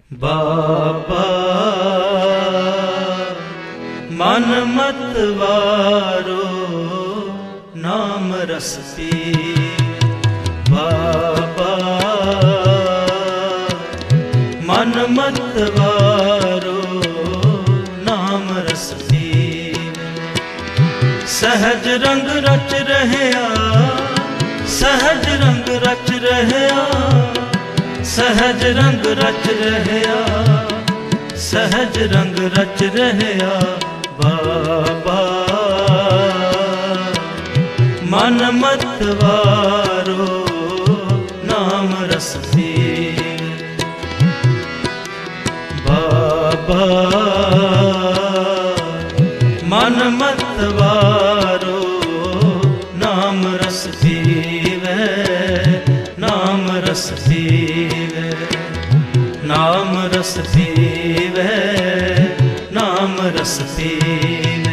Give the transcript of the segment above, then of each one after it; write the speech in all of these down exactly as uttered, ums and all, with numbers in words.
बाबा मन मत वारो नाम रस पी। बाबा मन मत वारो नाम रस पी। सहज रंग रच रहया, सहज रंग रच रहया, सहज रंग रच रहया, सहज रंग रच रहया। बाबा मन मत वारो नाम रस पी। बाबा मन मत वारो नाम रस पीवे, नाम रस पीवे, नाम रस पीवे, नाम रस पीवे।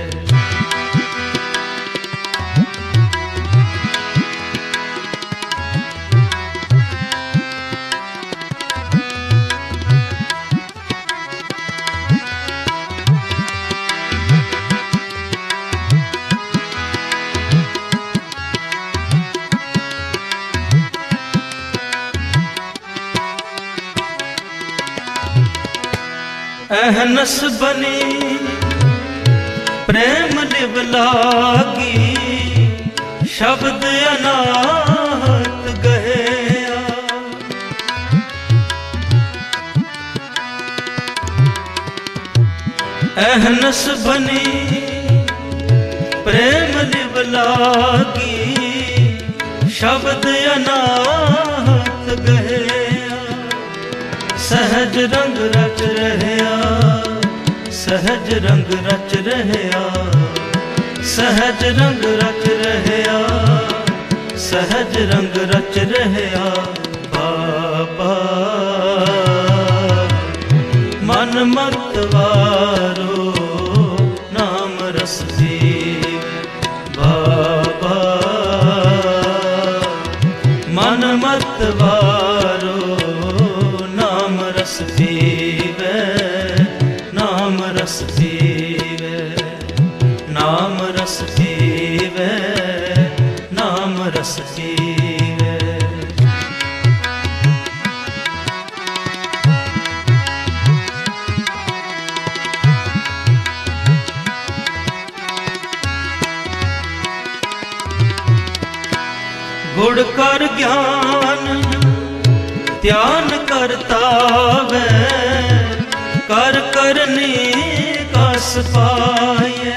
अहनस बनी प्रेम लिव लागी, शब्द अनाहत गया। अहनस बनी प्रेम लिव लागी, शब्द अनाहत गया। सहज रंग रच रहया, सहज रंग रच रहया, सहज रंग रच रहया, सहज रंग रच रहया। बाबा मन मत वारो नाम रस पी। बाबा मन मत वारो नाम रस पीवे, नाम रस पीवे, नाम रस पीवे, नाम रस पीवे। गुड़ कर ज्ञान ध्यान करता वै, कर करनी कस पाए।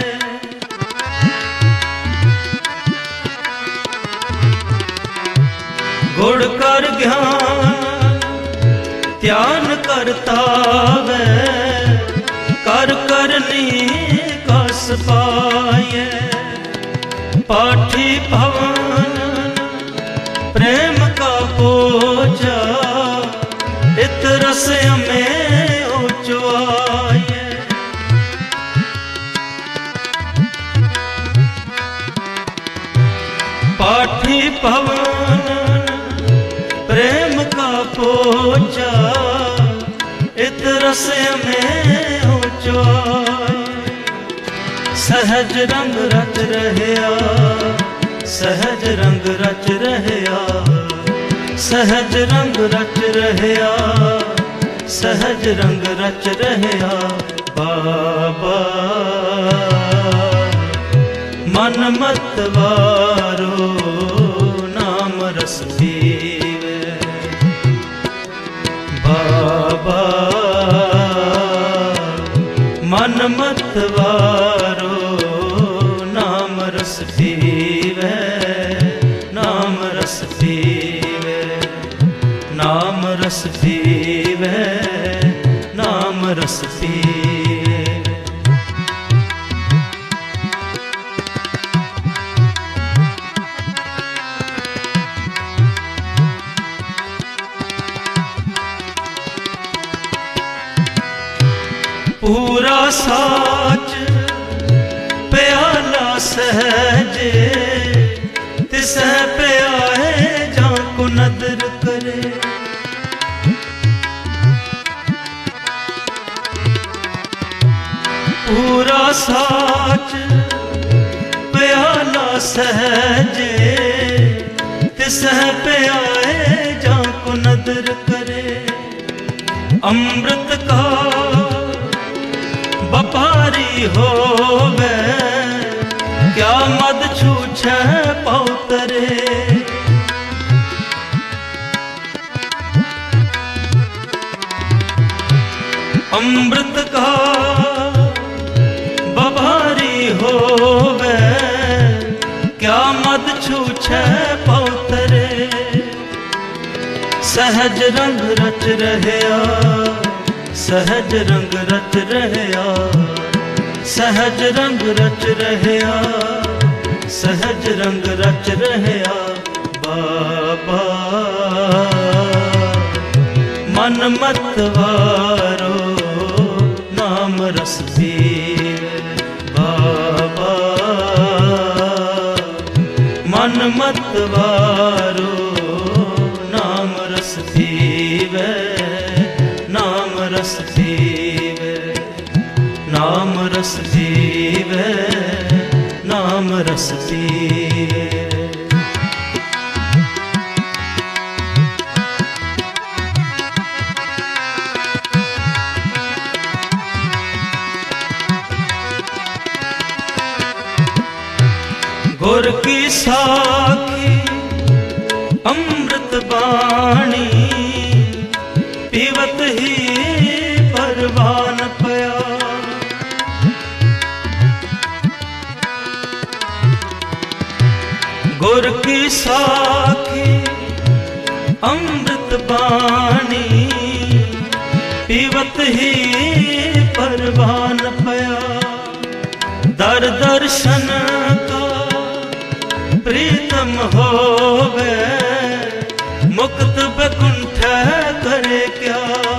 गुड़ कर ज्ञान ध्यान करता वै, कर करनी कस पाए। पाठी भवन प्रेम का पोचा, इत रस में उचवाए। पाठी पवन प्रेम का पोचा, इत रस में उचवाए। सहज रंग रच रहया, सहज रंग रच रहया, सहज रंग रच रहया, सहज रंग रच रहया। बाबा मन मत वारो नाम रस पीवे। बाबा मन मत वारो नाम रस पीवे, नाम रस पीवे, नाम रस पीवे, नाम रस पीवे। पूरा साच प्याला सहजे, तिसह प्याए जा को नदर करे। पूरा साच प्याला सहजे तिसह प्याए जाको नदर करे। अमृत का व्यापारी होवे क्या मद छूछे पौतरे। अमृत का व्यापारी होवे क्या मद छूछे पौतरे। सहज रंग रच रहया सहज रंग रच रहया सहज रंग रच रहया सहज रंग रच रहया। बाबा मन मतवारो नाम रस पीवे। बाबा मन मतवारो नाम रस पीवे नाम रस पीवे नाम रस पीवे नाम रस पीवे। गुर की साखी अमृत बाणी पीवत ही परवान पया। गुर की साखी अमृत बाणी पीवत ही परवान पया। दर दर्शन का प्रीतम होवे मुक्त बकुंठ करे क्या।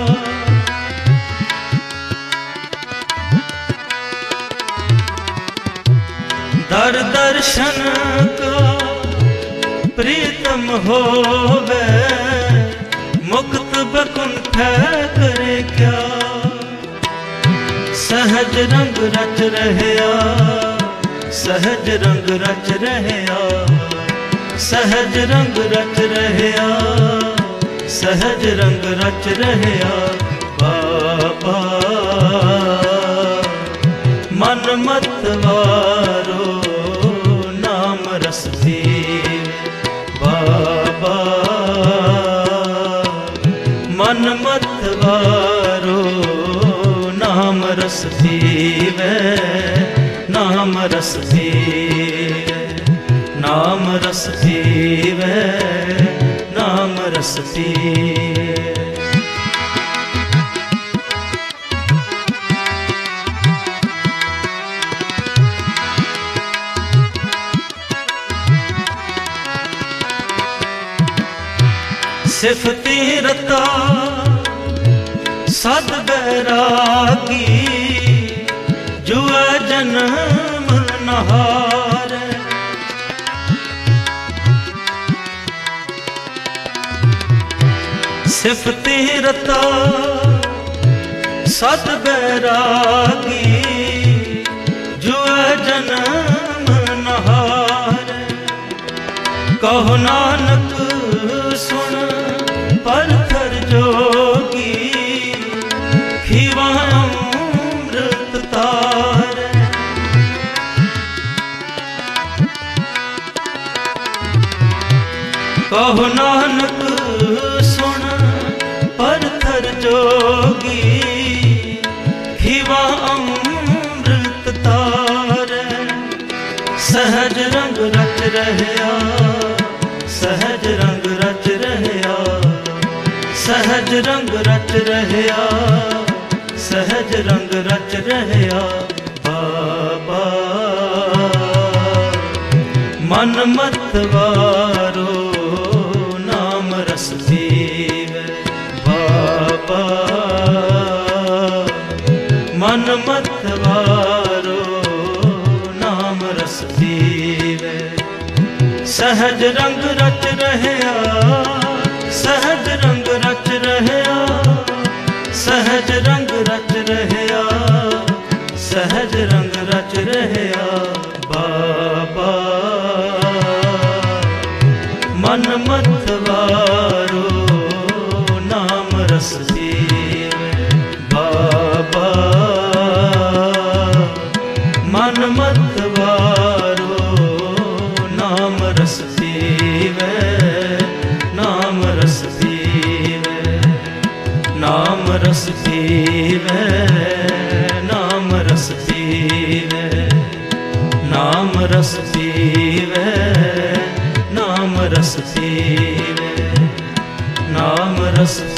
दर दर्शन का प्रीतम होवे मुक्त बकुंठ करे क्या। सहज रंग रच रहया सहज रंग रच रहया सहज रंग रच रहया सहज रंग रच रहया। बाबा मन मतवारो नाम रस पीवे। बाबा मन मतवारो नाम रस पीवे नाम रस पीवे नाम रस पीवे नाम रस पीवे। सिफती रता सद बैरागी जुआ जन्म नहार। सिफती रता सद बैरागी जुआ जन्म नहार। कहो नानक सुन परथर जोगी खीवा अमृत तार। कहो नानक सुन परथर जोगी खीवा अमृत तार। सहज रंग रच रहया सहज रंग रच रहया सहज रंग रच रहया सहज रंग रच रहया। बाबा मन मतवारो नाम रस पीवे। बाबा मन मतवारो नाम रस पीवे। सहज रंग रच रहया सहज रंग रच रहया सहज रंग रच रहया सहज रंग रच रहया बाबा। मन मतवारो नाम रस पीवे बाबा। मन मतवारो नाम रस पीवे, नाम रस पीवे, नाम रस पीवे, नाम रस पीवे, नाम रस पीवे, नाम रस पीवे, नाम रस